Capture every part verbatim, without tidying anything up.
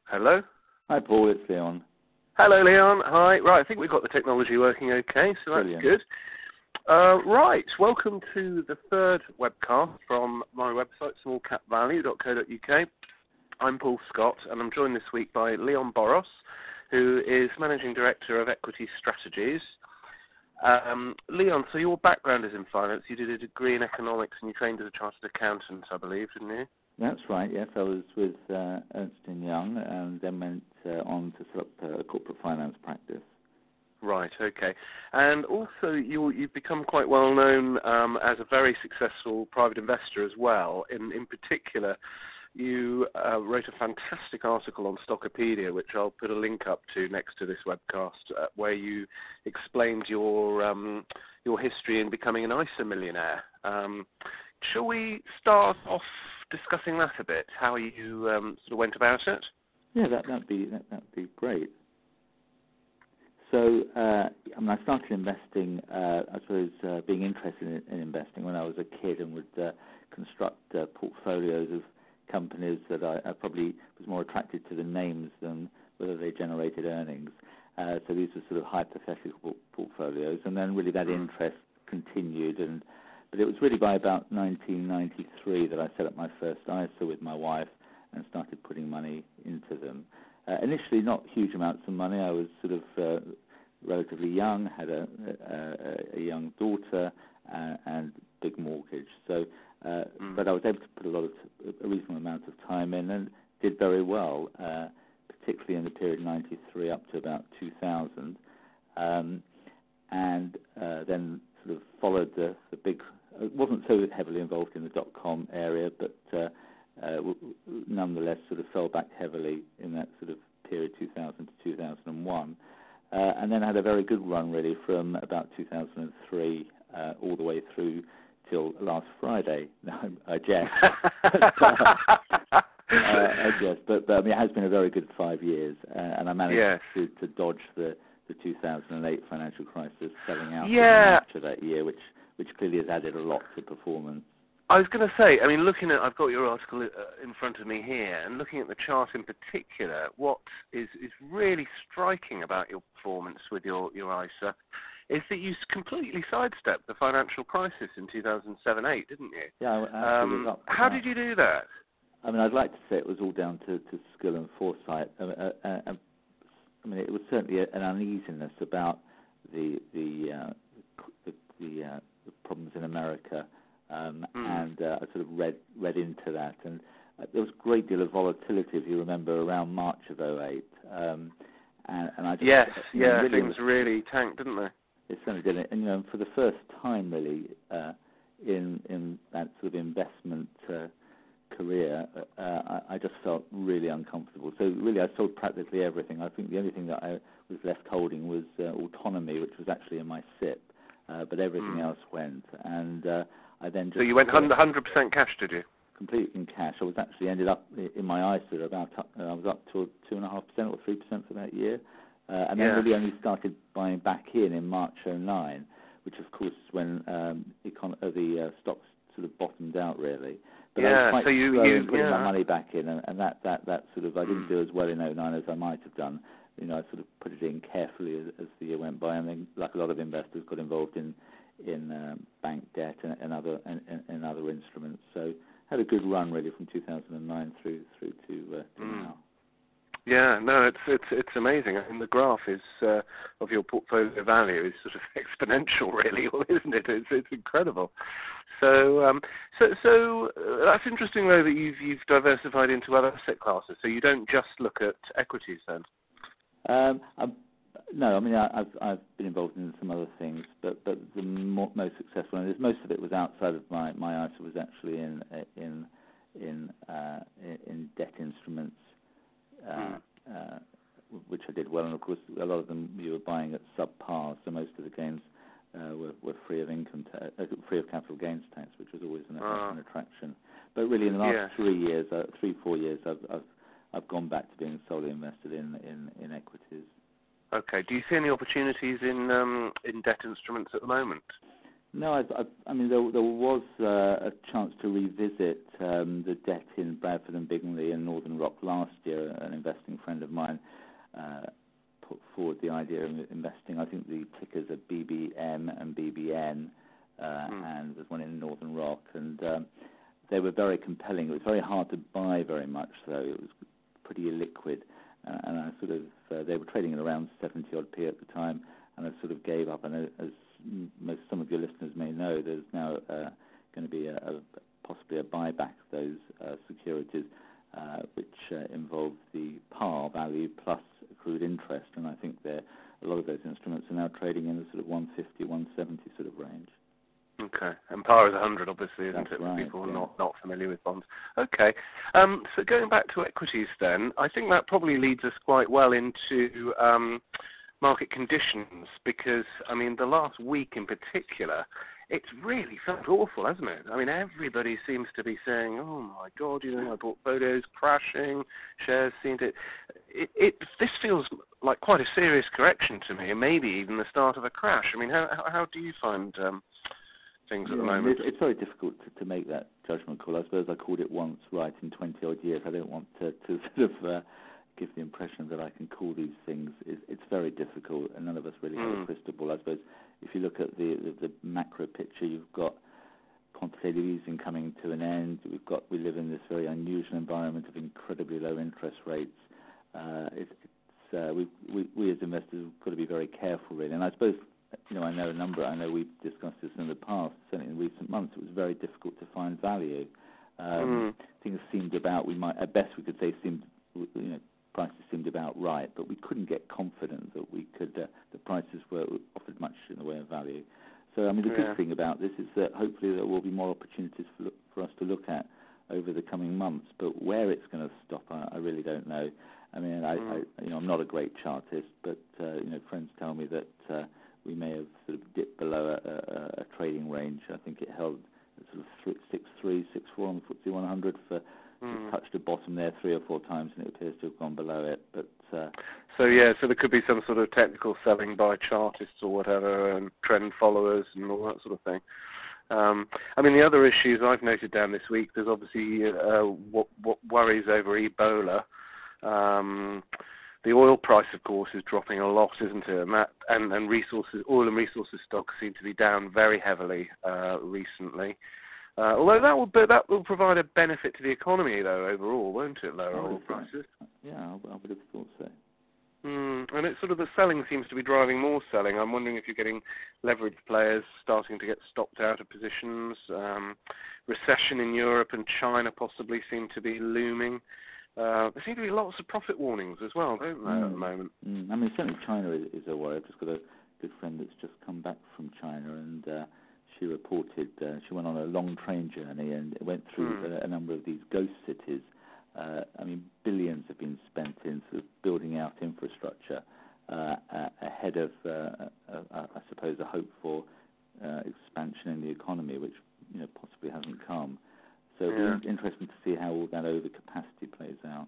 Hello? Hi, Paul. It's Leon. Hello, Leon. Hi. Right, I think we've got the technology working okay, so that's Brilliant. good. Uh, right, welcome to the third webcast from my website, small cap value dot co dot uk. I'm Paul Scott, and I'm joined this week by Leon Boros, who is Managing Director of Equity Strategies. Um, Leon, so your background is in finance. You did a degree in economics and you trained as a chartered accountant, I believe, didn't you? That's right. Yes, I was with uh, Ernst and Young, and then went uh, on to set up a corporate finance practice. Right, okay. And also, you, you've become quite well known um, as a very successful private investor as well. In, in particular, you uh, wrote a fantastic article on Stockopedia, which I'll put a link up to next to this webcast, uh, where you explained your um, your history in becoming an I S A millionaire. Um, shall we start off discussing that a bit, how you um, sort of went about it? Yeah, that that'd be that, that'd be great. So, uh, I mean, I started investing, uh, I suppose, uh, being interested in, in investing when I was a kid, and would uh, construct uh, portfolios of companies that I, I probably was more attracted to the names than whether they generated earnings. Uh, so these were sort of hypothetical portfolios, and then really that interest continued. And but it was really by about nineteen ninety-three that I set up my first I S A with my wife and started putting money into them. Uh, initially, not huge amounts of money. I was sort of uh, relatively young, had a, a, a young daughter, uh, and big mortgage. So, uh, Mm. but I was able to put a lot of a reasonable amount of time in, and did very well, uh, particularly in the period ninety-three up to about two thousand, um, and uh, then sort of followed the, the big. I wasn't so heavily involved in the dot-com area, but uh, uh, w- w- nonetheless sort of fell back heavily in that sort of period two thousand to two thousand one, uh, and then had a very good run really from about two thousand three uh, all the way through till last Friday. No, I jest. but, uh, uh, I jest, but, but I mean, it has been a very good five years, uh, and I managed Yes. to, to dodge the, the two thousand eight financial crisis, selling out Yeah. in March of that year, which which clearly has added a lot to performance. I was going to say, I mean, looking at, I've got your article uh, in front of me here, and looking at the chart in particular, what is, is really striking about your performance with your, your I S A is that you completely sidestepped the financial crisis in two thousand seven eight, didn't you? Yeah, I, Um, up, how uh, did you do that? I mean, I'd like to say it was all down to, to skill and foresight. I mean, uh, uh, I mean, it was certainly an uneasiness about the the uh, the, the, uh, the problems in America. Um, Mm. and uh, I sort of read read into that, and uh, there was a great deal of volatility, if you remember, around March of oh eight. Um, and, and I just, Yes, you know, yeah, really things was, really tanked, didn't they? it certainly did it. And you know, for the first time, really, uh, in in that sort of investment uh, career, uh, I, I just felt really uncomfortable. So really, I sold practically everything. I think the only thing that I was left holding was uh, autonomy, which was actually in my S I P, uh, but everything Mm. else went. And uh, I then just So you went one hundred percent cash, did you? completely in cash. I was actually ended up in my I S A about uh, I was up to two and a half percent or three percent for that year, uh, and then Yeah. really only started buying back in in March oh nine, which of course is when um, econ- uh, the uh, stocks sort of bottomed out really. But I Yeah, was quite so you, slow you in putting yeah. my money back in, and, and that, that, that sort of I didn't Mm. do as well in oh nine as I might have done. You know, I sort of put it in carefully as, as the year went by, and then, like a lot of investors, got involved in in um, bank debt and, and other and, and, and other instruments. So had a good run really from two thousand nine through through to, uh, to Mm. now. Yeah, no, it's it's it's amazing. I mean, the graph is uh, of your portfolio value is sort of exponential, really, isn't it? It's it's incredible. So um, so so uh, that's interesting though that you've you've diversified into other asset classes. So you don't just look at equities then. Um, I'm, no, I mean I, I've I've been involved in some other things, but but the mo- most successful, and most of it was outside of my my I S A, was actually in in in uh, in, in debt instruments. Uh, Mm. uh, which I did well, and of course a lot of them you were buying at subpar, so most of the gains uh, were, were free of income, ta- uh, free of capital gains tax, which was always an, Oh. an attraction. But really, in the last Yes. three years, uh, three four years, I've, I've I've gone back to being solely invested in in, in equities. Okay. Do you see any opportunities in um, in debt instruments at the moment? No, I, I, I mean, there, there was uh, a chance to revisit um, the debt in Bradford and Bignley and Northern Rock last year. An investing friend of mine uh, put forward the idea of investing. I think the tickers are B B M and B B N, uh, mm. and there's one in Northern Rock, and um, they were very compelling. It was very hard to buy very much, though. It was pretty illiquid, uh, and I sort of uh, they were trading at around seventy odd p at the time, and I sort of gave up. And as most some of your listeners may know, there's now uh, going to be a, a, possibly a buyback of those uh, securities, uh, which uh, involve the par value plus accrued interest, and I think a lot of those instruments are now trading in the sort of one fifty, one seventy sort of range. Okay, and par is one hundred, obviously, isn't That's it, for right, people yeah. not, not familiar with bonds? Okay, um, so going back to equities then, I think that probably leads us quite well into um, market conditions, because, I mean, the last week in particular, it's really felt awful, hasn't it? I mean, everybody seems to be saying, oh, my God, you know, my portfolio's crashing, shares seem to... It, it, this feels like quite a serious correction to me, and maybe even the start of a crash. I mean, how, how, how do you find... Um, things at yeah, the moment? It's, it's very difficult to, to make that judgment call. I suppose I called it once right in twenty odd years. I don't want to, to sort of uh, give the impression that I can call these things. It, it's very difficult, and none of us really mm. have a crystal ball. I suppose if you look at the, the, the macro picture, you've got quantitative easing coming to an end. We've got we live in this very unusual environment of incredibly low interest rates. Uh, it, it's uh, we, we we as investors have got to be very careful, really. And I suppose, you know, I know a number, I know we've discussed this in the past, certainly in recent months, it was very difficult to find value. Um, mm. Things seemed about, we might, at best we could say, seemed, you know, prices seemed about right, but we couldn't get confident that we could, uh, the prices were offered much in the way of value. So, I mean, the yeah. good thing about this is that hopefully there will be more opportunities for, look, for us to look at over the coming months, but where it's going to stop, I, I really don't know. I mean, I, mm. I, you know, I'm not a great chartist, but, uh, you know, friends tell me that, uh, we may have sort of dipped below a, a, a trading range. I think it held sort of six three, six four on the F T S E one hundred for mm. touched the bottom there three or four times, and it appears to have gone below it. But uh, so yeah, so there could be some sort of technical selling by chartists or whatever, and trend followers and all that sort of thing. Um, I mean, the other issues I've noted down this week, there's obviously uh, what, what worries over Ebola. Um, The oil price, of course, is dropping a lot, isn't it? And that and, and resources, oil and resources stocks seem to be down very heavily uh, recently. Uh, although that will be, that will provide a benefit to the economy, though, overall, won't it? Lower oil prices. Yeah, I would have thought so. Mm, and it's sort of the selling seems to be driving more selling. I'm wondering if you're getting leveraged players starting to get stopped out of positions. Um, recession in Europe and China possibly seem to be looming. Uh, there seem to be lots of profit warnings as well, don't there, mm. at the moment? Mm. I mean, certainly China is, is a worry. I've just got a good friend that's just come back from China, and uh, she reported uh, she went on a long train journey and went through mm. a, a number of these ghost cities. Uh, I mean, billions have been spent in sort of building out infrastructure uh, uh, ahead of, uh, uh, uh, I suppose, a hope for uh, expansion in the economy, which you know possibly hasn't come. So it'll yeah. be interesting to see how all that overcapacity plays out.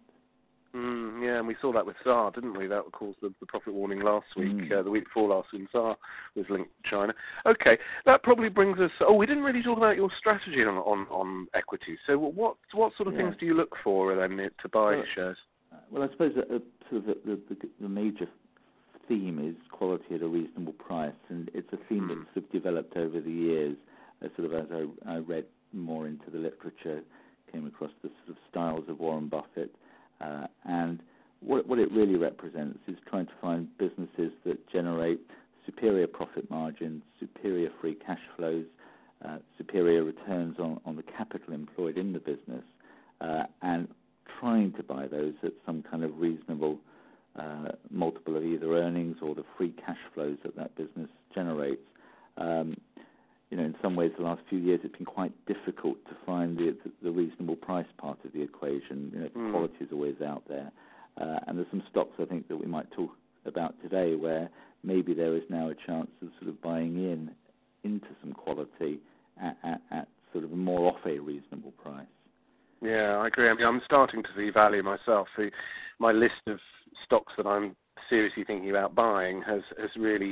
Mm, yeah, and we saw that with S A R, didn't we? That caused the, the profit warning last week, mm. uh, the week before last when S A R was linked to China. Okay, that probably brings us... Oh, we didn't really talk about your strategy on on, on equities. So what what sort of yeah. things do you look for then to buy well, shares? Well, I suppose that, uh, sort of the, the, the major theme is quality at a reasonable price, and it's a theme mm. that's sort of developed over the years, uh, sort of as I, I read more into the literature, came across the sort of styles of Warren Buffett, uh, and what, what it really represents is trying to find businesses that generate superior profit margins, superior free cash flows, uh, superior returns on, on the capital employed in the business, uh, and trying to buy those at some kind of reasonable uh, multiple of either earnings or the free cash flows that that business generates. Um, You know, in some ways, the last few years, it's been quite difficult to find the the reasonable price part of the equation. You know, mm. quality is always out there, uh, and there's some stocks I think that we might talk about today where maybe there is now a chance of sort of buying in into some quality at, at, at sort of more off a reasonable price. Yeah, I agree. I mean, I'm starting to see value myself. The, my list of stocks that I'm seriously thinking about buying has has really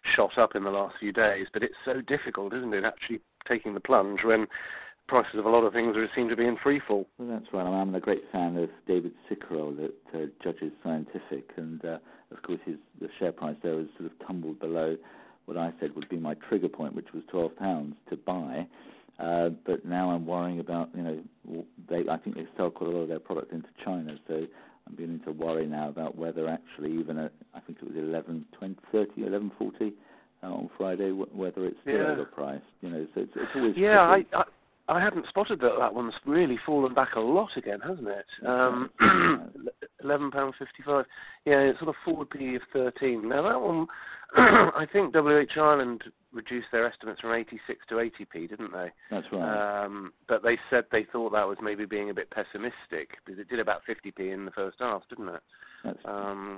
shot up in the last few days. But it's so difficult, isn't it, actually taking the plunge when prices of a lot of things are, seem to be in free fall. Well, that's right. I'm a great fan of David Cicurel at uh, Judges Scientific, and uh, of course his the share price there has sort of tumbled below what I said would be my trigger point, which was twelve pounds to buy. Uh, but now I'm worrying about, you know, they I think they sell quite a lot of their product into China, so I'm beginning to worry now about whether actually even at, I think it was eleven twenty, thirty, eleven forty uh, on Friday, whether it's still yeah. overpriced. You know, so it's, it's always yeah. I, I I hadn't spotted that that one's really fallen back a lot again, hasn't it? Um, eleven pound fifty-five. Yeah, it's sort of forward P E of thirteen. Now that one, I think W H Ireland reduced their estimates from eighty-six to eighty p, didn't they? That's right. Um, but they said they thought that was maybe being a bit pessimistic because it did about fifty p in the first half, didn't it? That's um,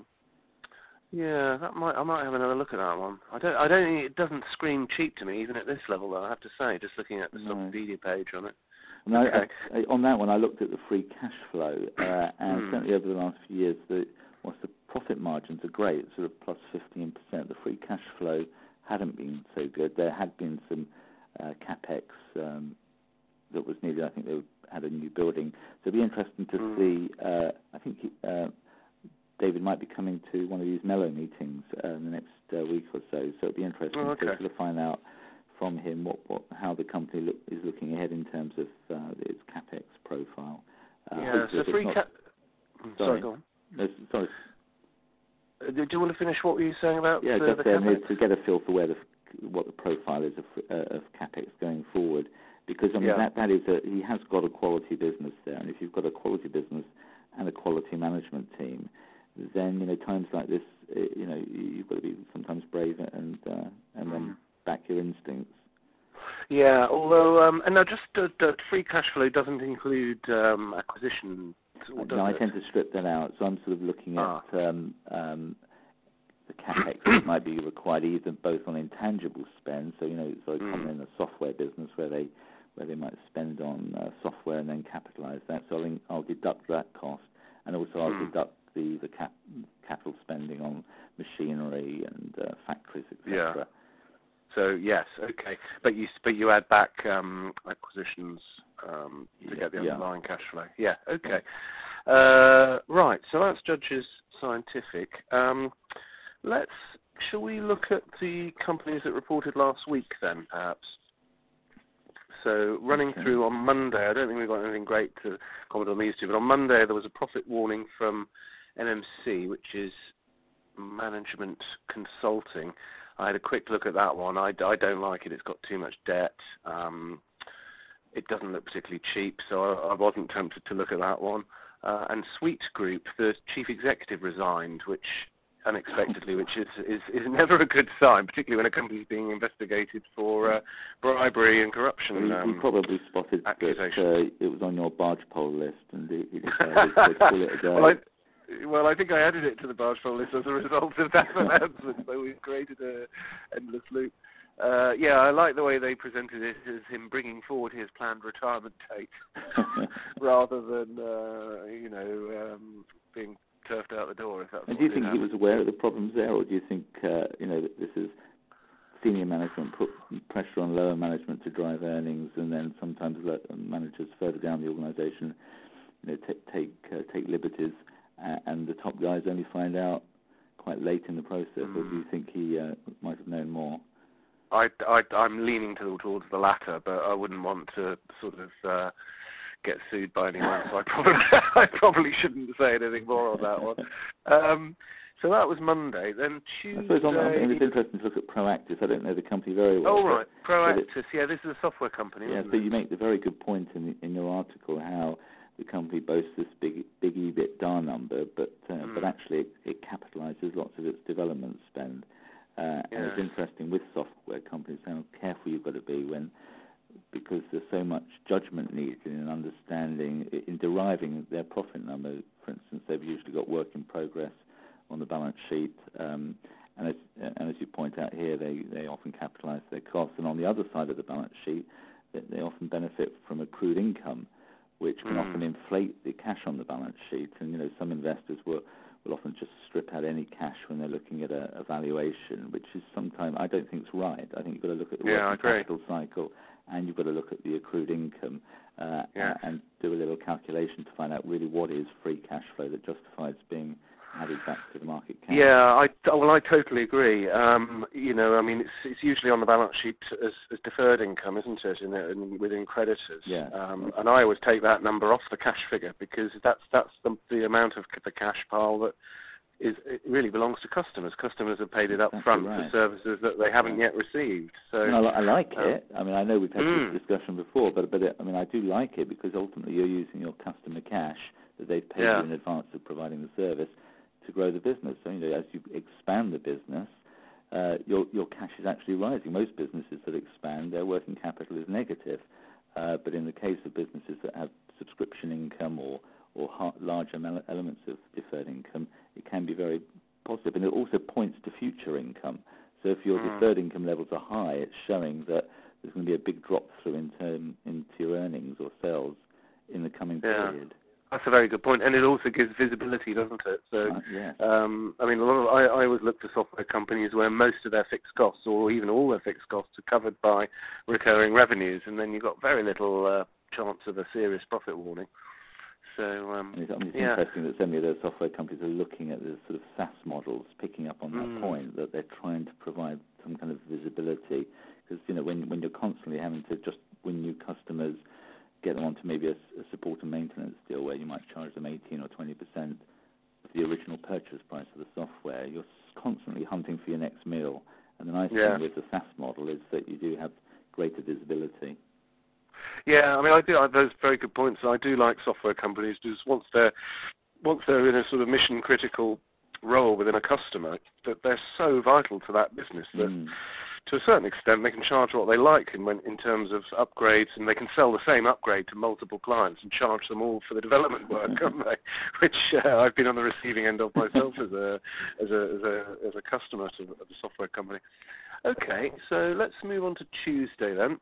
yeah, that might I might have another look at that one. I don't I don't it doesn't scream cheap to me even at this level though, I have to say, just looking at the no. Wikipedia page on it. No, okay. I, I, on that one, I looked at the free cash flow, uh, and mm. certainly over the last few years, the whilst the profit margins are great, sort of plus fifteen percent, the free cash flow hadn't been so good. There had been some uh, capex um, that was needed. I think they had a new building, so it'd be interesting to mm. see. Uh, I think uh, David might be coming to one of these Mello meetings uh, in the next uh, week or so. So it'd be interesting oh, okay. to sort of find out from him what, what how the company look, is looking ahead in terms of uh, its capex profile. Uh, yeah, so free cash. Sorry, sorry, go on. No, sorry. Uh, do you want to finish what were you saying about yeah, uh, just the um, capex? to get a feel for where the what the profile is of, uh, of capex going forward, because I mean yeah. that that is a, he has got a quality business there, and if you've got a quality business and a quality management team, then you know times like this, you know you've got to be sometimes brave and uh, and mm. then back your instincts. Yeah, although um, and now just uh, the free cash flow doesn't include um, acquisition. No, I tend to strip that out, so I'm sort of looking at ah. um, um, the capex that might be required, either both on intangible spend, so you know it's very mm. common in the software business where they where they might spend on uh, software and then capitalise that. So I'll, I'll deduct that cost, and also I'll mm. deduct the the cap, capital spending on machinery and uh, factories, et cetera. Yeah. So yes, okay, but you but you add back um, acquisitions um, to yeah, get the underlying yeah. cash flow. Yeah, okay, uh, right. So that's Judges Scientific. Um, let's shall we look at the companies that reported last week then, perhaps? So running okay. through on Monday, I don't think we've got anything great to comment on these two, but on Monday there was a profit warning from M M C, which is Management Consulting. I had a quick look at that one. I, I don't like it. It's got too much debt. Um, it doesn't look particularly cheap, so I, I wasn't tempted to look at that one. Uh, and Sweet Group, the chief executive resigned, which unexpectedly, which is, is, is never a good sign, particularly when a company is being investigated for uh, bribery and corruption. Well, he, um, he probably spotted that uh, it was on your barge pole list, and he, he decided to pull it again. Well, I, Well, I think I added it to the barge pole list as a result of that announcement, so we've created an endless loop. Uh, yeah, I like the way they presented it as him bringing forward his planned retirement date, rather than, uh, you know, um, being turfed out the door. If that's and what do you did think happen. he was aware of the problems there, or do you think, uh, you know, that this is senior management put pressure on lower management to drive earnings, and then sometimes managers further down the organisation, you know, t- take uh, take liberties? Uh, and the top guys only find out quite late in the process, mm. or do you think he uh, might have known more? I, I, I'm leaning to, towards the latter, but I wouldn't want to sort of uh, get sued by anyone, so I probably I probably shouldn't say anything more on that one. Um, so that was Monday. Then Tuesday... I suppose on, I mean, it's interesting to look at Proactis. I don't know the company very well. Oh, right. But, Proactis. but it, yeah, this is a software company, Yeah, isn't so it? you make the very good point in, in your article how the company boasts this big big EBITDA number, but uh, mm. but actually it, it capitalises lots of its development spend. Uh, yeah. And it's interesting with software companies how careful you've got to be when, because there's so much judgment needed in understanding, in deriving their profit number. For instance, they've usually got work in progress on the balance sheet, um, and, as, and as you point out here, they, they often capitalise their costs. And on the other side of the balance sheet, they, they often benefit from accrued income, which can Mm. often inflate the cash on the balance sheet. And, you know, some investors will, will often just strip out any cash when they're looking at a, a valuation, which is sometimes, I don't think it's right. I think you've got to look at the Yeah, working capital cycle, and you've got to look at the accrued income uh, yes. and do a little calculation to find out really what is free cash flow that justifies being added back to the market cap. Yeah, I well, I totally agree. Um, you know, I mean, it's it's usually on the balance sheet as, as deferred income, isn't it, in, in, within creditors? Yeah. Um, and I always take that number off the cash figure because that's that's the, the amount of the cash pile that is it really belongs to customers. Customers have paid it up Exactly front right. for services that they haven't Yeah. yet received. So And I, li- I like um, it. I mean, I know we've had mm, this discussion before, but but it, I mean, I do like it because ultimately you're using your customer cash that they've paid yeah. you in advance of providing the service to grow the business. So, you know, as you expand the business, uh, your your cash is actually rising. Most businesses that expand, their working capital is negative. Uh, but in the case of businesses that have subscription income or or ha- larger mel- elements of deferred income, it can be very positive. And it also points to future income. So if your Mm. deferred income levels are high, it's showing that there's going to be a big drop through in term, into your earnings or sales in the coming Yeah. period. That's a very good point, and it also gives visibility, doesn't it? So, Uh, yes. um, I mean, a lot of, I, I always look for software companies where most of their fixed costs, or even all their fixed costs, are covered by recurring revenues, and then you've got very little uh, chance of a serious profit warning. So, um, And it's, I mean, it's yeah. interesting that so many of those software companies are looking at the sort of SaaS models, picking up on that Mm. point, that they're trying to provide some kind of visibility. Because, you know, when, when you're constantly having to just win new customers, get them onto maybe a, a support and maintenance deal where you might charge them eighteen or twenty percent of the original purchase price of the software, you're constantly hunting for your next meal. And the nice Yeah. thing with the SaaS model is that you do have greater visibility. Yeah, I mean, I do. I, those very good points. I do like software companies because once they're once they're in a sort of mission critical role within a customer, that they're so vital to that business that, Mm. to a certain extent, they can charge what they like in when, in terms of upgrades, and they can sell the same upgrade to multiple clients and charge them all for the development work, can't they? Which uh, I've been on the receiving end of myself as a as a as a as a customer to, of a software company. Okay, so let's move on to Tuesday then.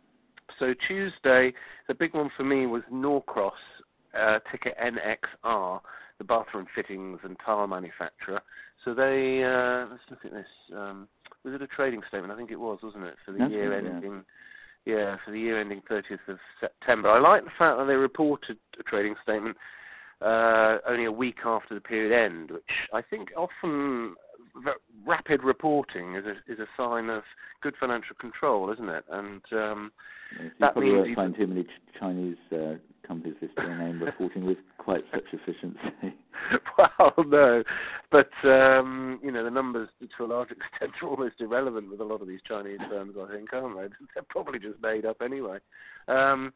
So Tuesday, the big one for me was Norcross, uh, ticker N X R, the bathroom fittings and tile manufacturer. So they, uh, let's look at this. Um, was it a trading statement? I think it was, wasn't it, for the That's year right, yeah. ending? Yeah, for the year ending thirtieth of September. I like the fact that they reported a trading statement uh, only a week after the period end, which I think often rapid reporting is a, is a sign of good financial control, isn't it? And um, Yes, you that probably means won't you find too many ch- Chinese uh, companies listed their name reporting with quite such efficiency. well, no, but um, you know the numbers to a large extent are almost irrelevant with a lot of these Chinese firms. I think, aren't they? They're probably just made up anyway. Um,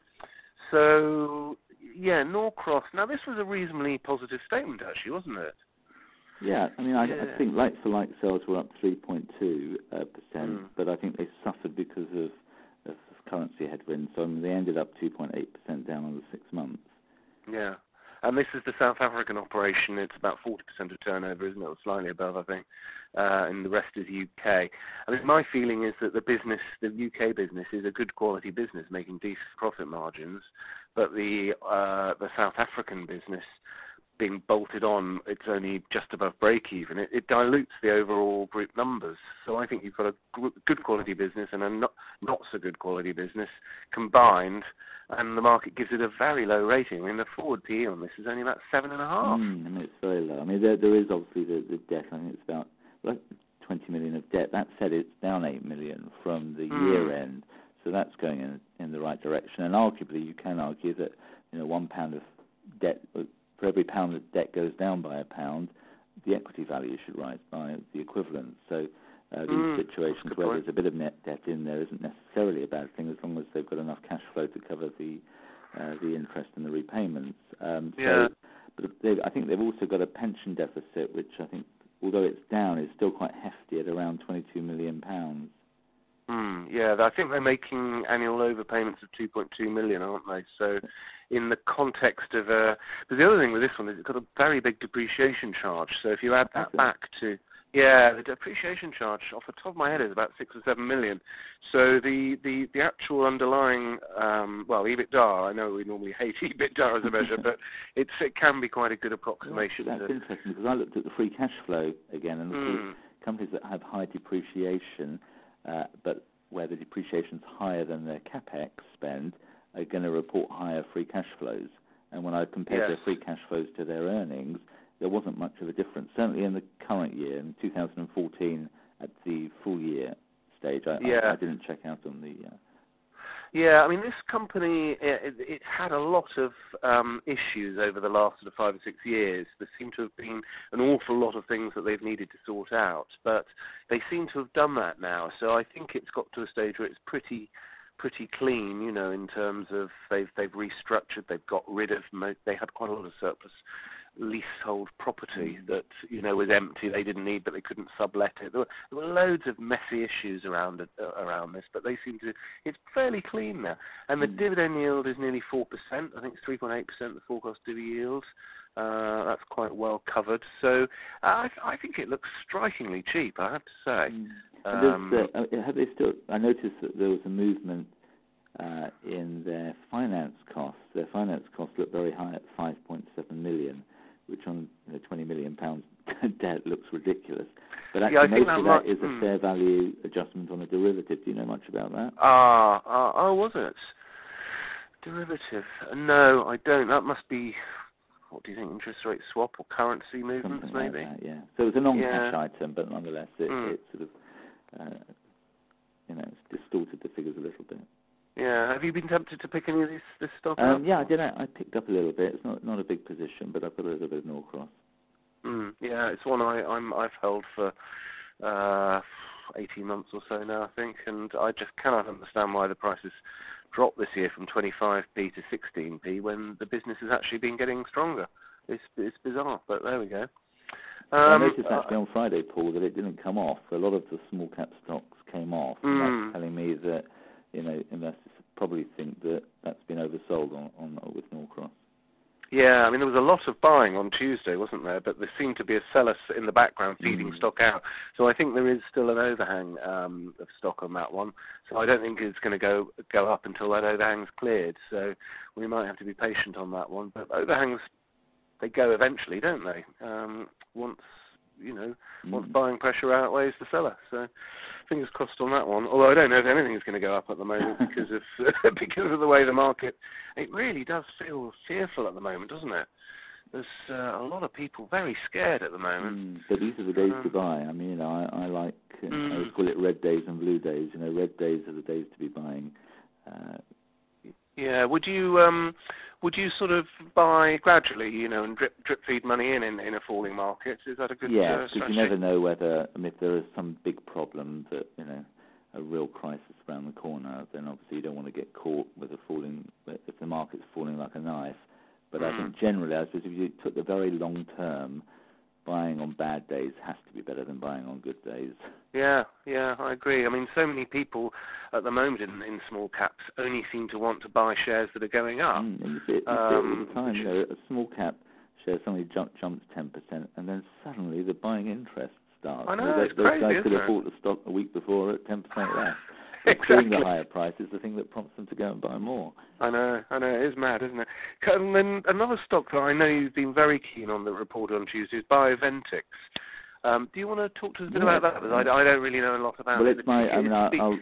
so yeah, Norcross. Now this was a reasonably positive statement, actually, wasn't it? Yeah, I mean, I, Yeah. I think like-for-like sales were up three point two percent, uh, percent, Mm. but I think they suffered because of, of currency headwinds. So I mean, they ended up two point eight percent down on the six months. Yeah. And this is the South African operation. It's about forty percent of turnover, isn't it? Or slightly above, I think. Uh, and the rest is U K. I mean, my feeling is that the business, the U K business, is a good quality business, making decent profit margins. But the uh, the South African business, being bolted on, it's only just above break even. It, it dilutes the overall group numbers. So I think you've got a gr- good quality business and a not, not so good quality business combined, and the market gives it a very low rating. I mean, the forward P E on this is only about seven and a half. Mm, I mean, it's very low. I mean, there there is obviously the, the debt. I think it's about like twenty million of debt. That said, it's down eight million from the Mm. year end, so that's going in in the right direction. And arguably, you can argue that you know one pound of debt. For every pound that debt goes down by a pound, the equity value should rise by the equivalent. So uh, these Mm, situations where point. there's a bit of net debt in there isn't necessarily a bad thing as long as they've got enough cash flow to cover the uh, the interest and the repayments. Um, Yeah. so, but they've, I think they've also got a pension deficit, which I think, although it's down, is still quite hefty at around twenty-two million pounds. Mm, yeah, I think they're making annual overpayments of two point two million, aren't they? So, in the context of, uh, but the other thing with this one is it's got a very big depreciation charge. So if you add that Okay. back to Yeah, the depreciation charge off the top of my head is about six or seven million. So the, the, the actual underlying, um, well, EBITDA, I know we normally hate EBITDA as a measure, but it's, it can be quite a good approximation. Well, that's to... interesting because I looked at the free cash flow again, and Mm. companies that have high depreciation, uh, but where the depreciation's higher than their capex spend, are going to report higher free cash flows. And when I compared Yes. their free cash flows to their earnings, there wasn't much of a difference. Certainly in the current year, in two thousand fourteen, at the full year stage, I, Yeah. I, I didn't check out on the... Uh... Yeah, I mean, this company, it, it had a lot of um, issues over the last sort of five or six years. There seem to have been an awful lot of things that they've needed to sort out, but they seem to have done that now. So I think it's got to a stage where it's pretty pretty clean, you know, in terms of they've they've restructured, they've got rid of, mo- they had quite a lot of surplus leasehold property that, you know, was empty, they didn't need, but they couldn't sublet it. There were, there were loads of messy issues around it, uh, around this, but they seem to, it's fairly clean now. And the Mm. dividend yield is nearly four percent. I think it's three point eight percent the forecast dividend yield. Uh, that's quite well covered. So uh, I, I think it looks strikingly cheap, I have to say. Mm. Um, uh, have they still? I noticed that there was a movement uh, in their finance costs. Their finance costs look very high at five point seven million, which on you know, twenty million pounds debt looks ridiculous. But actually, yeah, I think most that of might, that is a mm. fair value adjustment on a derivative. Do you know much about that? Ah, ah, oh, was it? Derivative? No, I don't. That must be, what do you think, interest rate swap or currency movements, Something like maybe? that, yeah. So it was a non-cash Yeah. item, but nonetheless, it, Mm. it sort of, uh, you know, it's distorted the figures a little bit. Yeah. Have you been tempted to pick any of this, this stock Um, up? yeah, I did. I, I picked up a little bit. It's not not a big position, but I've got a little bit of Norcross. Mm. Yeah, it's one I, I'm, I've held for uh, eighteen months or so now, I think, and I just cannot understand why the prices dropped this year from twenty-five p to sixteen p when the business has actually been getting stronger. It's, it's bizarre, but there we go. Um, well, I noticed actually uh, on Friday, Paul, that it didn't come off. A lot of the small cap stocks came off, and mm. that's telling me that you know investors probably think that that's been oversold on, on with Norcross. Yeah, I mean, there was a lot of buying on Tuesday, wasn't there? But there seemed to be a seller in the background feeding Mm. stock out. So I think there is still an overhang um, of stock on that one. So I don't think it's going to go go up until that overhang's cleared. So we might have to be patient on that one. But overhangs, they go eventually, don't they? Um, once, you know, Mm. once buying pressure outweighs the seller. So fingers crossed on that one. Although I don't know if anything's going to go up at the moment because of because of the way the market. It really does feel fearful at the moment, doesn't it? There's uh, a lot of people very scared at the moment. Mm. But these are the days um, to buy. I mean, you know, I, I like uh, mm. I always call it red days and blue days. You know, red days are the days to be buying. Uh, Yeah. Would you um, would you sort of buy gradually, you know, and drip drip feed money in in, in a falling market? Is that a good yeah, uh, because strategy? you never know whether I mean, if there is some big problem that you know a real crisis around the corner, then obviously you don't want to get caught with a falling if the market's falling like a knife. But Mm. I think generally, I suppose if you took the very long term, buying on bad days has to be better than buying on good days. Yeah, yeah, I agree. I mean, so many people at the moment in, in small caps only seem to want to buy shares that are going up. Mm, and you see it, you um, see it all the time. which You know, a small cap share suddenly jump, jumps ten percent, and then suddenly the buying interest starts. I know, You know it's those crazy, guys isn't could have it? bought the stock a week before at ten percent less. Exactly. Seeing the higher price is the thing that prompts them to go and buy more. I know, I know, it is mad, isn't it? And then another stock that I know you've been very keen on that reported on Tuesday is Bioventix. Um, do you want to talk to us a bit Yeah. about that? Because I, I don't really know a lot about Well, it. it's my. I mean, I'll. B- I'll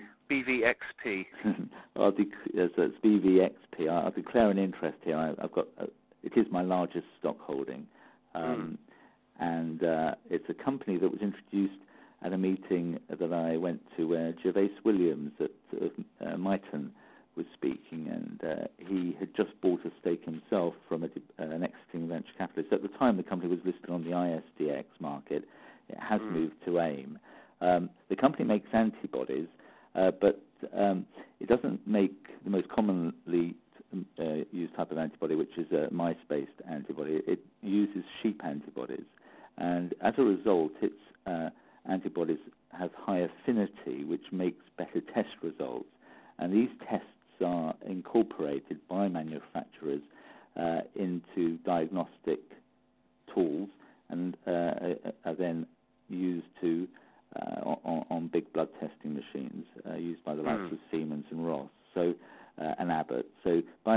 BVXP. I'll dec- uh, so it's B V X P. I'll declare an interest here. I, I've got. Uh, it is my largest stock holding, um, mm. and uh, it's a company that was introduced at a meeting that I went to where Gervais Williams at uh, Myton was speaking, and uh, he had just bought a stake himself from a, uh, an exiting venture capitalist. At the time, the company was listed on the I S D X market. It has mm. moved to AIM. Um, the company makes antibodies, uh, but um, it doesn't make the most commonly uh, used type of antibody, which is a mice-based antibody. It uses sheep antibodies, and as a result, its uh, antibodies have high affinity, which makes better test results. And these tests are incorporated by manufacturers uh, into diagnostic tools and uh, are then used to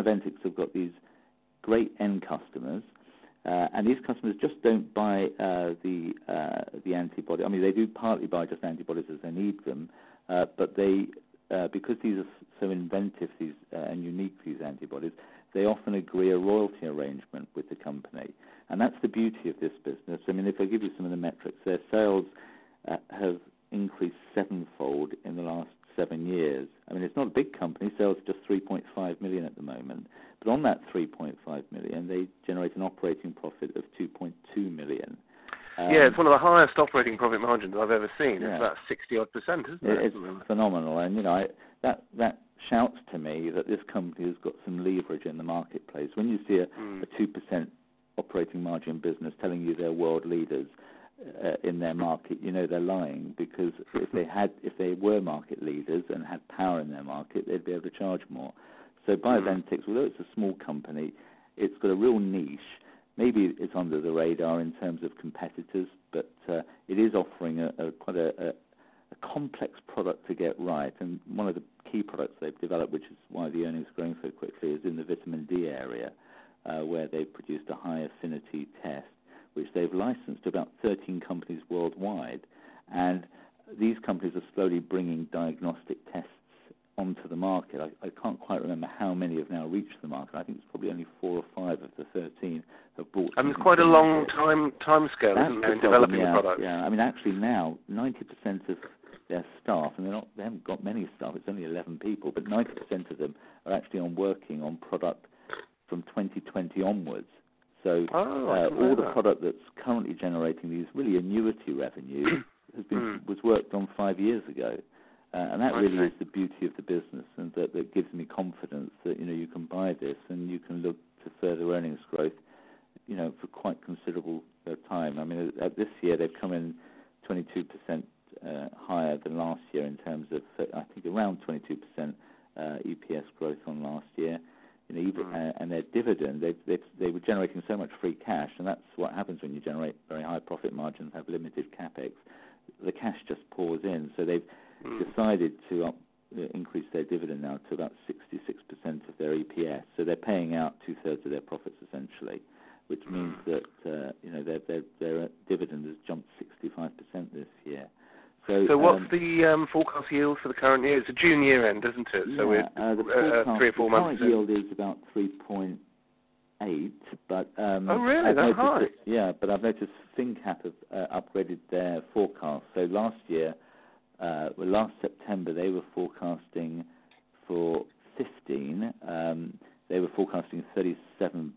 Bioventix have got these great end customers, uh, and these customers just don't buy uh, the uh, the antibody. I mean, they do partly buy just antibodies as they need them, uh, but they uh, because these are so inventive these uh, and unique, these antibodies, they often agree a royalty arrangement with the company, and that's the beauty of this business. I mean, if I give you some of the metrics, their sales uh, have increased sevenfold in the last seven years. I mean, it's not a big company. Sales are just three point five million at the moment. But on that three point five million, they generate an operating profit of two point two million. Um, yeah, it's one of the highest operating profit margins I've ever seen. Yeah. It's about sixty odd percent, isn't it? It's phenomenal. And, you know, I, that, that shouts to me that this company has got some leverage in the marketplace. When you see a, mm. a two percent operating margin business telling you they're world leaders, Uh, in their market, you know they're lying, because if they had, if they were market leaders and had power in their market, they'd be able to charge more. So Bioventix, although it's a small company, it's got a real niche. Maybe it's under the radar in terms of competitors, but uh, it is offering a, a quite a, a, a complex product to get right. And one of the key products they've developed, which is why the earnings are growing so quickly, is in the vitamin D area, uh, where they've produced a high affinity test, which they've licensed to about thirteen companies worldwide. And these companies are slowly bringing diagnostic tests onto the market. I, I can't quite remember how many have now reached the market. I think it's probably only four or five of the thirteen have brought. I mean, it's quite a long time time scale, That's isn't there, in the developing yeah, the product? Yeah, I mean, actually now, ninety percent of their staff, and they're not, they haven't got many staff, it's only eleven people, but ninety percent of them are actually on working on product from twenty twenty onwards. So oh, uh, all the that. product that's currently generating these really annuity revenue has been mm. was worked on five years ago, uh, and that I really see. is the beauty of the business, and that, that gives me confidence that you know you can buy this and you can look to further earnings growth, you know, for quite considerable uh, time. I mean, uh, this year they've come in twenty-two percent uh, higher than last year in terms of uh, I think around twenty-two percent uh, E P S growth on last year. You know, even, uh, and their dividend, they, they they were generating so much free cash, and that's what happens when you generate very high profit margins, have limited capex. The cash just pours in. So they've mm. decided to up, uh, increase their dividend now to about sixty-six percent of their E P S. So they're paying out two-thirds of their profits essentially, which mm. means that uh, you know their, their their dividend has jumped sixty-five percent this year. So, so what's um, the um, forecast yield for the current year? It's a June year end, isn't it? Yeah, so we're uh, the uh, three or four the months. current yield is about three point eight, but um, oh really? I've That high? That, yeah, but I've noticed FinCap have uh, upgraded their forecast. So last year, uh, well, last September, they were forecasting for fifteen. Um, they were forecasting thirty-seven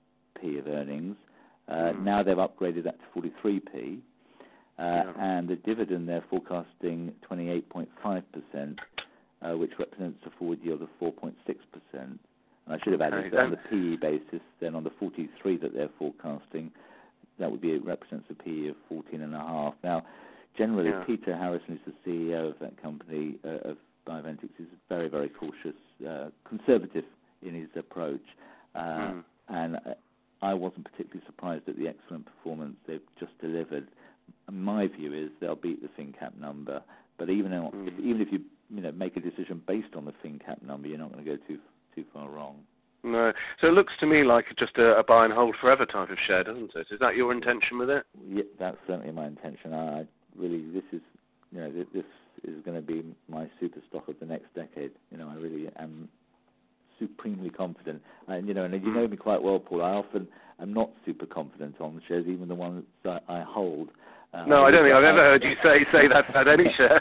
p of earnings. Uh, mm. Now they've upgraded that to forty-three p. Uh, yeah. And the dividend, they're forecasting twenty-eight point five percent, uh, which represents a forward yield of four point six percent. And I should have okay, added that on the P E basis, then on the forty-three that they're forecasting, that would be, it represents a P E of fourteen and a half. Now, generally, yeah. Peter Harrison, who's the C E O of that company, uh, of Bioventix, is very, very cautious, uh, conservative in his approach. Uh, mm. And uh, I wasn't particularly surprised at the excellent performance they've just delivered. My view is they'll beat the FinCap number, but even if, mm. if, even if you you know make a decision based on the FinCap number, you're not going to go too too far wrong. No, so it looks to me like just a, a buy and hold forever type of share, doesn't it? Is that your intention with it? Yeah, that's certainly my intention. I, I really, this is you know this, this is going to be my super stock of the next decade. You know, I really am supremely confident, and you know, and you know me quite well, Paul. I often am not super confident on the shares, even the ones that I hold. Uh, no, I, I don't think I've ever heard you say say that about any share.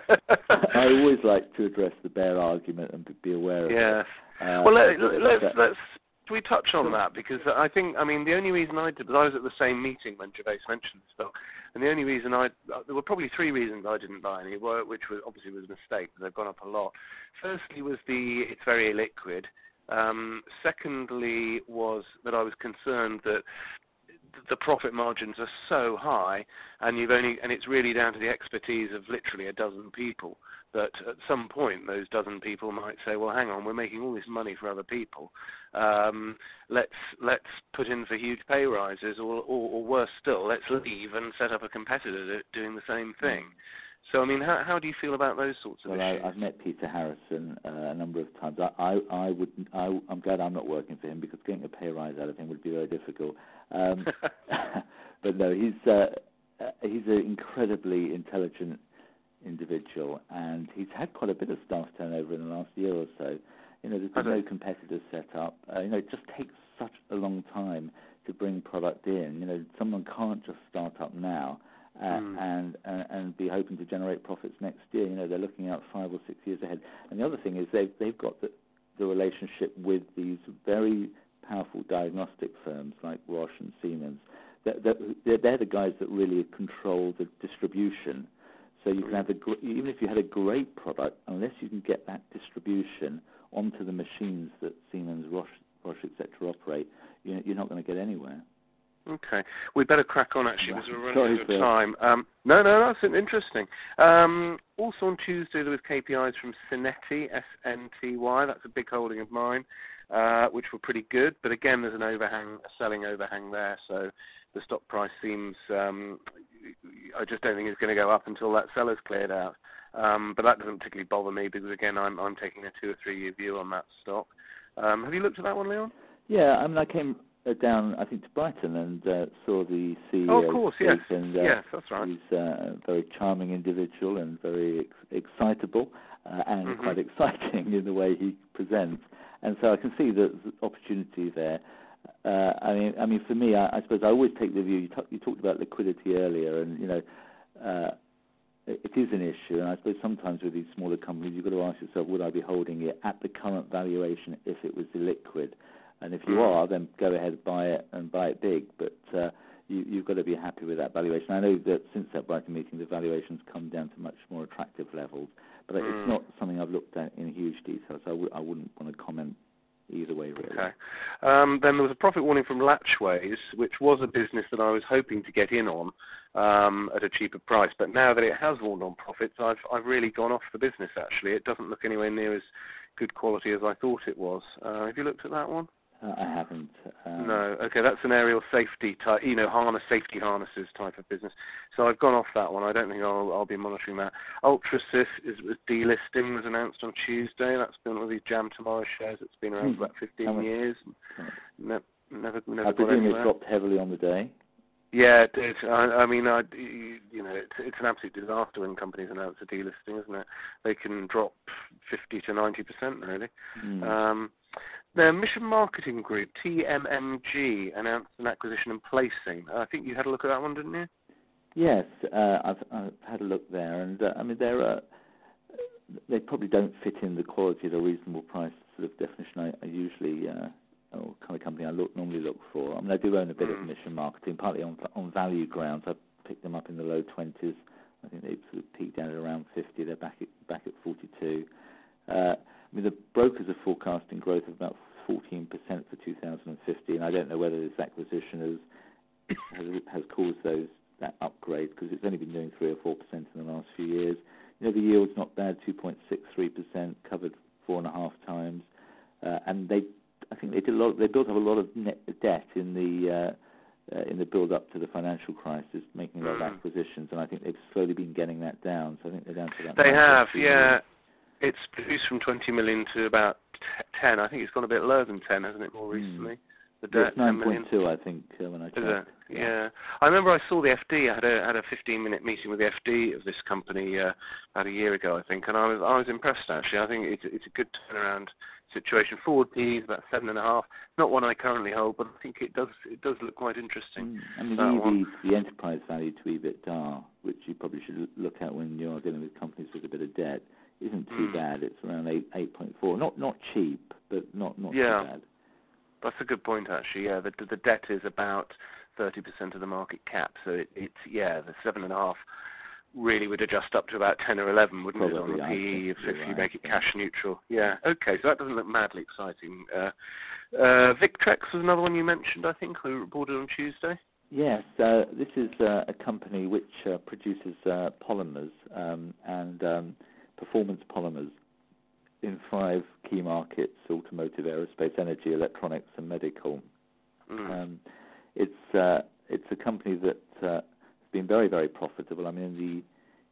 I always like to address the bear argument and be aware of yes. it. Uh, well, let, let's let's we touch on that, because I think I mean the only reason I did, because I was at the same meeting when Gervais mentioned the stock, and the only reason I there were probably three reasons I didn't buy any, which was obviously was a mistake because they've gone up a lot. Firstly was the it's very illiquid. Um, secondly was that I was concerned that the profit margins are so high, and you've only and it's really down to the expertise of literally a dozen people. That at some point those dozen people might say, "Well, hang on, we're making all this money for other people. Um, let's let's put in for huge pay rises, or, or, or worse still, let's leave and set up a competitor doing the same thing." So, I mean, how, how do you feel about those sorts of well, issues? I, I've met Peter Harrison uh, a number of times. I, I, I would, I, I'm glad I'm not working for him because getting a pay rise out of him would be very difficult. Um, but no, he's uh, uh, he's an incredibly intelligent individual, and he's had quite a bit of staff turnover in the last year or so. You know, there's been no competitors set up. Uh, you know, it just takes such a long time to bring product in. You know, someone can't just start up now. Uh, mm. and, and and be hoping to generate profits next year. You know, they're looking out five or six years ahead. And the other thing is they've they've got the, the relationship with these very powerful diagnostic firms like Roche and Siemens. They're, they're, they're the guys that really control the distribution. So you can have a even if you had a great product, unless you can get that distribution onto the machines that Siemens, Roche, Roche et cetera operate, you know, you're not going to get anywhere. Okay, we better crack on actually because we're running out of Sorry, time. Um, no, no, that's interesting. Um, also on Tuesday there was K P Is from Synety, S N T Y. That's a big holding of mine, uh, which were pretty good. But again, there's an overhang, a selling overhang there. So the stock price seems, um, I just don't think it's going to go up until that seller's cleared out. Um, but that doesn't particularly bother me because again, I'm, I'm taking a two or three year view on that stock. Um, have you looked at that one, Leon? Yeah, I mean, I came down, I think, to Brighton and uh, saw the C E O. Oh, of course, yes. And, uh, yes, that's right. He's uh, a very charming individual and very ex- excitable uh, and mm-hmm. quite exciting in the way he presents. And so I can see the opportunity there. Uh, I mean, I mean, for me, I, I suppose I always take the view. You, t- you talked about liquidity earlier, and you know, uh, it, it is an issue. And I suppose sometimes with these smaller companies, you've got to ask yourself, would I be holding it at the current valuation if it was illiquid? And if you mm. are, then go ahead and buy it and buy it big. But uh, you, you've got to be happy with that valuation. I know that since that Brighton meeting, the valuations come down to much more attractive levels. But mm. it's not something I've looked at in huge detail, so I, w- I wouldn't want to comment either way, really. Okay. Um, then there was a profit warning from Latchways, which was a business that I was hoping to get in on um, at a cheaper price. But now that it has warned on profits, I've I've really gone off the business, actually. It doesn't look anywhere near as good quality as I thought it was. Uh, have you looked at that one? Uh, I haven't. Um, no. Okay, that's an aerial safety type, you know, harness safety harnesses type of business. So I've gone off that one. I don't think I'll I'll be monitoring that. Ultrasys is was delisting was announced on Tuesday. That's been one of these Jam Tomorrow shares. It's been around for about fifteen years. Ne- never never. I presume it dropped heavily on the day. Yeah, it did. I, I mean, I, you know, it's, it's an absolute disaster when companies announce a delisting, isn't it? They can drop fifty to ninety percent, really. Mm. Um, the Mission Marketing Group, T M M G, announced an acquisition and placing. I think you had a look at that one, didn't you? Yes, uh, I've, I've had a look there, and uh, I mean, they're, uh, they probably don't fit in the quality at a reasonable price sort of definition I, I usually, uh, or kind of company I look, normally look for. I mean, I do own a bit mm. of Mission Marketing, partly on on value grounds. I picked them up in the low twenties. I think they sort of peaked down at around fifty. They're back at back at forty-two. Uh, I mean, the brokers are forecasting growth of about fourteen percent for two thousand fifteen. I don't know whether this acquisition has has, has caused those that upgrade because it's only been doing three or four percent in the last few years. You know, the yield's not bad, two point six three percent, covered four and a half times, uh, and they, I think they did a lot. They built up a lot of net debt in the uh, uh, in the build up to the financial crisis, making a lot mm. of acquisitions, and I think they've slowly been getting that down. So I think they're down to that. They have, yeah. It's reduced from twenty million to about ten. I think it's gone a bit lower than ten, hasn't it, more recently? Mm. The debt, it's nine point two, I think, uh, when I checked. Is it? Yeah. yeah. I remember I saw the F D. I had a had a fifteen-minute meeting with the F D of this company uh, about a year ago, I think, and I was I was impressed, actually. I think it's it's a good turnaround situation. Forward P E is about seven and a half. Not one I currently hold, but I think it does it does look quite interesting. Mm. I mean, the, E V, the enterprise value to EBITDA, which you probably should look at when you are dealing with companies with a bit of debt, isn't too mm. bad. It's around eight eight point four. Not not cheap, but not not yeah. too bad. That's a good point, actually. Yeah, the the debt is about thirty percent of the market cap, so it, it's yeah, the seven and a half really would adjust up to about ten or eleven, wouldn't Probably, it, on the P E if, if right, you make it yeah. cash neutral? Yeah. Okay, so that doesn't look madly exciting. Uh, uh, Victrex was another one you mentioned, I think, who reported on Tuesday. Yes, uh, this is uh, a company which uh, produces uh, polymers um, and um, performance polymers in five key markets: automotive, aerospace, energy, electronics, and medical. Mm. Um, it's uh, it's a company that uh, has been very, very profitable. I mean, in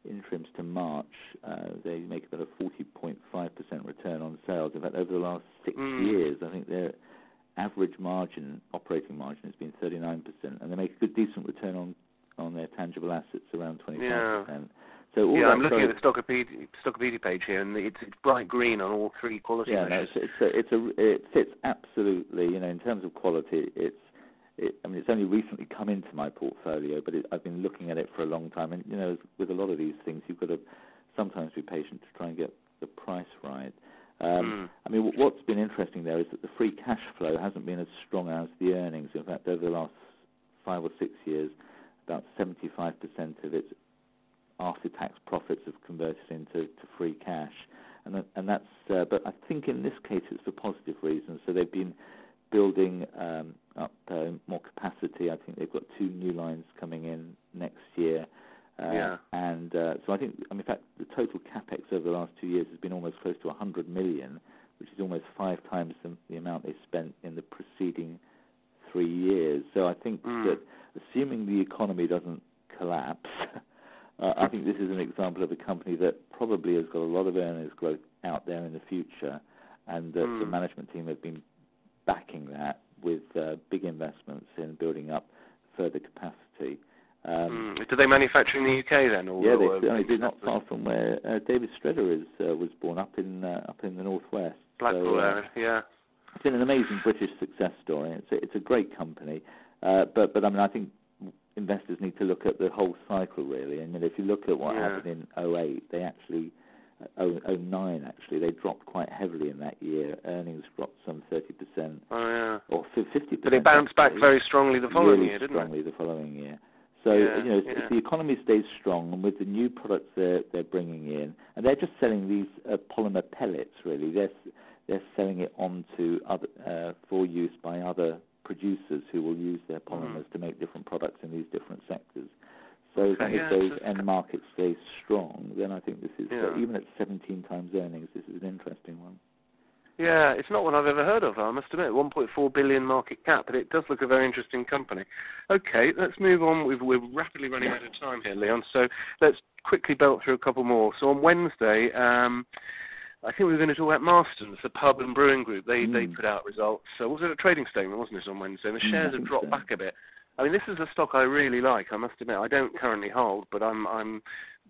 interims to March, uh, they make about a forty point five percent return on sales. In fact, over the last six Mm. years, I think their average margin, operating margin, has been thirty-nine percent, and they make a good, decent return on, on their tangible assets, around twenty-five percent. Yeah. So all yeah, that I'm looking sort at the Stockpedia, Stockpedia page here, and it's, it's bright green on all three quality yeah, measures. no, it's, it's a, it's a, it fits absolutely. You know, in terms of quality, it's. It, I mean, it's only recently come into my portfolio, but it, I've been looking at it for a long time. And you know, with a lot of these things, you've got to sometimes be patient to try and get the price right. Um, Mm. I mean, what's been interesting there is that the free cash flow hasn't been as strong as the earnings. In fact, over the last five or six years, about seventy-five percent of its after-tax profits have converted into to free cash, and that, and that's. Uh, but I think in this case it's for positive reasons. So they've been building um, up uh, more capacity. I think they've got two new lines coming in next year. Uh, yeah. And uh, so I think, I mean, in fact, the total capex over the last two years has been almost close to one hundred million, which is almost five times the, the amount they spent in the preceding three years. So I think Mm. that, assuming the economy doesn't collapse, uh, I think this is an example of a company that probably has got a lot of earnings growth out there in the future, and that Mm. the management team have been backing that with uh, big investments in building up further capacity. Um, Mm. Do they manufacture in the U K then? Or, yeah, or they, I mean, not far from where uh, David Stretter is uh, was born, up in uh, up in the northwest. Blackpool so, uh, area, yeah. It's been an amazing British success story. It's a, it's a great company, uh, but but I mean I think investors need to look at the whole cycle really. I mean if you look at what Yeah. happened in oh eight, they actually oh nine actually they dropped quite heavily in that year. Earnings dropped some thirty percent Oh, yeah. or fifty percent. But it bounced back very strongly the following really year, didn't strongly it? the following year. So yeah, you know, if, yeah. if the economy stays strong, and with the new products they're they're bringing in, and they're just selling these uh, polymer pellets. Really, they're they're selling it on to other uh, for use by other producers who will use their polymers Mm. to make different products in these different sectors. So Okay, as long yeah, as those so end markets stay strong, then I think this is Yeah. uh, even at seventeen times earnings, this is an interesting one. Yeah, it's not one I've ever heard of, I must admit. one point four billion market cap, but it does look a very interesting company. Okay, let's move on. We've, we're rapidly running out of time here, Leon, so let's quickly belt through a couple more. So on Wednesday, um, I think we were going to talk about Marston's, the pub and brewing group. They Mm. they put out results. So was it a trading statement, wasn't it, on Wednesday? And the Mm, shares I have think dropped so. back a bit. I mean, this is a stock I really like, I must admit. I don't currently hold, but I'm I'm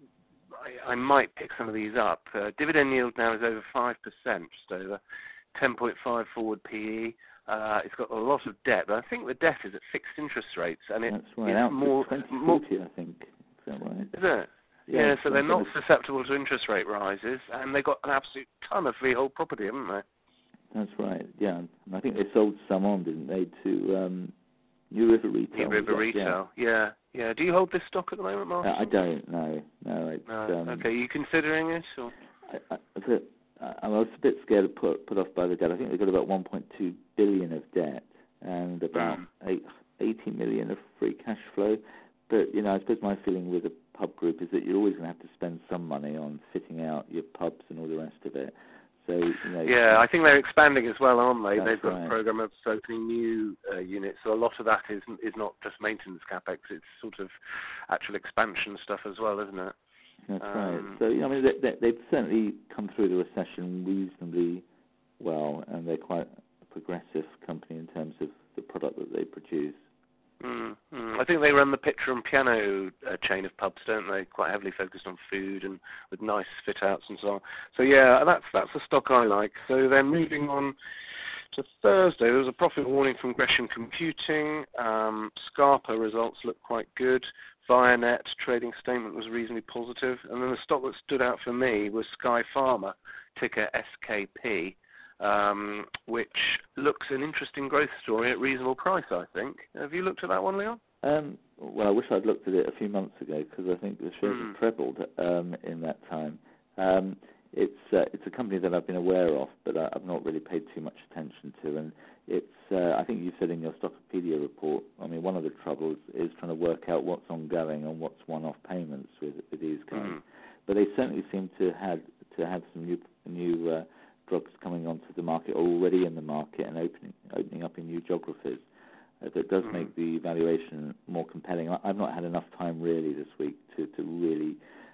I, I might pick some of these up. Uh, dividend yield now is over five percent, just over ten point five forward P E. Uh, it's got a lot of debt, but I think the debt is at fixed interest rates, and it That's right. is Out more, to twenty more. forty, I think. Is that right? Is it? Yeah, Yeah, it's so they're like not a- susceptible to interest rate rises, and they've got an absolute ton of freehold property, haven't they? That's right. Yeah, and I think they sold some on, didn't they, to um, New River Retail? New River was that? Retail. Yeah. yeah, yeah. Do you hold this stock at the moment, Yeah. Martin? Uh, I don't. No, no. It's, No. um, Okay, are you considering it? Or? I, I, a bit, I was a bit scared of put put off by the debt. I think they've got about one point two billion of debt and about Mm. eight, eighty million of free cash flow. But you know, I suppose my feeling with a pub group is that you're always going to have to spend some money on fitting out your pubs and all the rest of it. So you know. Yeah, I think they're expanding as well, aren't they? That's They've got right. a program of opening new uh, units, so a lot of that is is not just maintenance capex; it's sort of actual expansion stuff as well, isn't it? That's um, right. So you know, I mean, they, they, they've certainly come through the recession reasonably well, and they're quite a progressive company in terms of the product that they produce. Mm, mm. I think they run the Picture and Piano uh, chain of pubs, don't they? Quite heavily focused on food and with nice fit-outs and so on. So yeah, that's that's a stock I like. So then moving on to Thursday, there was a profit warning from Gresham Computing. Um, Scarpa results look quite good. Vianet trading statement was reasonably positive. And then the stock that stood out for me was Sky Pharma, ticker S K P. Um, which looks an interesting growth story at reasonable price, I think. Have you looked at that one, Leon? Um, well, I wish I'd looked at it a few months ago because I think the shares Mm. have trebled um, in that time. Um, it's uh, it's a company that I've been aware of, but I, I've not really paid too much attention to. And it's uh, I think you said in your Stockopedia report. I mean, one of the troubles is trying to work out what's ongoing and what's one-off payments with, with these guys. Mm. But they certainly seem to have to have some new new. Uh, drugs coming onto the market, already in the market, and opening opening up in new geographies. Uh, that does Mm. make the valuation more compelling. I, I've not had enough time really this week to, to really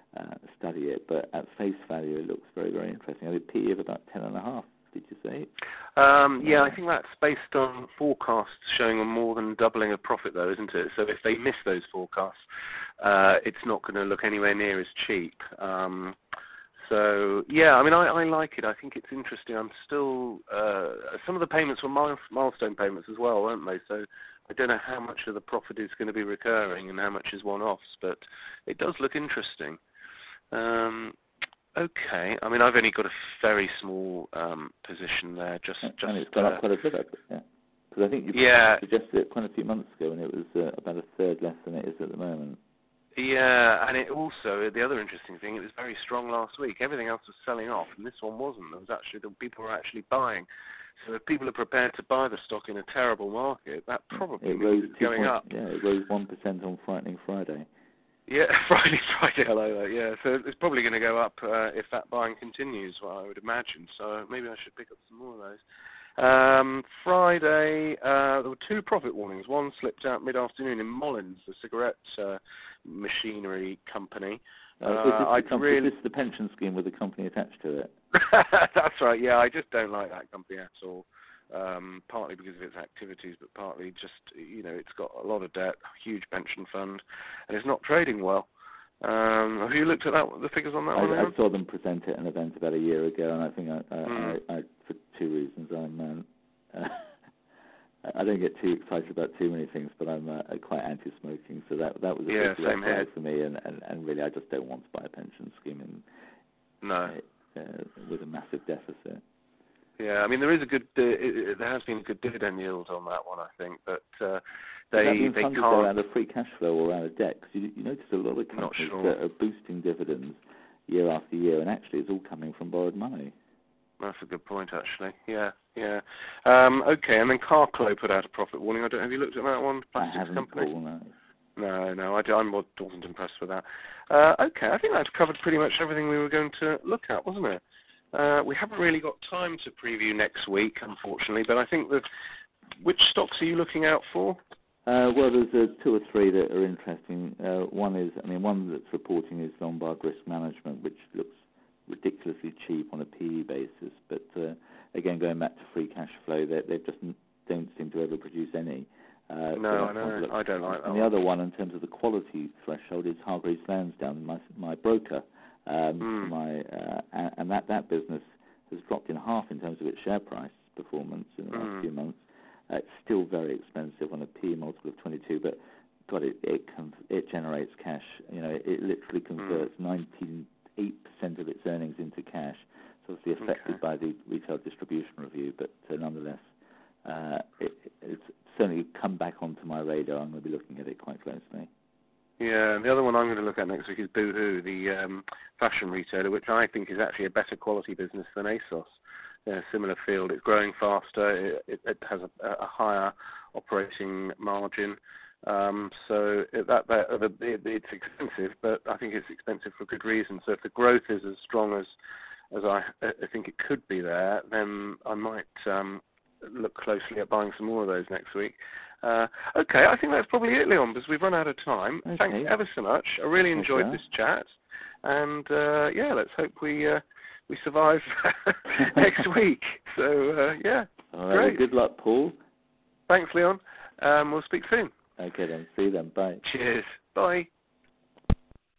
uh, study it. But at face value, it looks very, very interesting. I mean, P E of about ten and a half. Did you say? Um, yeah, I think that's based on forecasts showing a more than doubling of profit, though, isn't it? So if they miss those forecasts, uh, it's not going to look anywhere near as cheap. Um, so, yeah, I mean, I, I like it. I think it's interesting. I'm still... Uh, some of the payments were mile, milestone payments as well, weren't they? So I don't know how much of the profit is going to be recurring and how much is one-offs, but it does look interesting. Um, okay. I mean, I've only got a very small um, position there. Just, and just it's gone uh, up quite a bit, yeah. Because I think you yeah. suggested it quite a few months ago, and it was uh, about a third less than it is at the moment. Yeah, and it also, the other interesting thing, it was very strong last week. Everything else was selling off, and this one wasn't. There was actually, the people were actually buying. So if people are prepared to buy the stock in a terrible market, that probably it means rose it's going point, up. Yeah, it rose one percent on Frightening Friday. Yeah, Friday, Friday, hello, yeah. So it's probably going to go up uh, if that buying continues, well, I would imagine. So maybe I should pick up some more of those. Um, Friday, uh, there were two profit warnings. One slipped out mid-afternoon in Mollins, the cigarette uh, machinery company. Uh, Uh, is, this I'd the com- really... is this the pension scheme with the company attached to it? That's right, yeah, I just don't like that company at all. Um, partly because of its activities, but partly just, you know, it's got a lot of debt, a huge pension fund, and it's not trading well. Um, have you looked at that, the figures on that I, one? I saw them present at an event about a year ago, and I think I, I, mm. I, I for two reasons, I'm um, uh, I don't get too excited about too many things, but I'm uh, quite anti-smoking, so that that was a yeah, big same red flag here. for me, and, and, and really I just don't want to buy a pension scheme in, no. uh, uh, with a massive deficit. Yeah, I mean there is a good, uh, it, there has been a good dividend yield on that one, I think, but uh, they Is that being they funded can't. out of free cash flow or out of debt? Because you, you notice a lot of companies sure. that are boosting dividends year after year, and actually it's all coming from borrowed money. That's a good point, actually. Yeah, yeah. Um, okay, and then Carclo put out a profit warning. I don't. Have you looked at that one? Plastics I haven't, company. Paul, no. No, no, I, I wasn't impressed with that. Uh, okay, I think that's covered pretty much everything we were going to look at, wasn't it? Uh, we haven't really got time to preview next week, unfortunately, but I think that, which stocks are you looking out for? Uh, well, there's uh, two or three that are interesting. Uh, one is, I mean, one that's reporting is Lombard Risk Management, which looks ridiculously cheap on a P E basis, but uh, again, going back to free cash flow, they, they just don't seem to ever produce any. Uh, no, I know. I don't like that. And one. the other one, in terms of the quality threshold, is Hargreaves Lansdown, my my broker. Um, mm. my uh, and, and that that business has dropped in half in terms of its share price performance in the last mm. few months. Uh, it's still very expensive on a P E multiple of twenty-two, but God, it it, con- it generates cash. You know, it, it literally converts ninety-eight percent of its earnings into cash. It's obviously affected okay. by the retail distribution review, but uh, nonetheless, uh, it, it's certainly come back onto my radar. I'm going to be looking at it quite closely. Yeah, and the other one I'm going to look at next week is Boohoo, the um, fashion retailer, which I think is actually a better quality business than ASOS. Yeah, similar field. It's growing faster. It, it, it has a, a higher operating margin. Um, so it, that, that it, it's expensive, but I think it's expensive for good reason. So if the growth is as strong as as I, I think it could be there, then I might um, look closely at buying some more of those next week. Uh, okay, I think that's probably it, Leon, because we've run out of time. Okay. Thanks ever so much. I really enjoyed Okay. this chat, and uh, yeah, let's hope we uh, we survive next week. So uh, yeah, All right, great. well, good luck, Paul. Thanks, Leon. Um, we'll speak soon. Okay then, see you then. Bye. Cheers. Bye.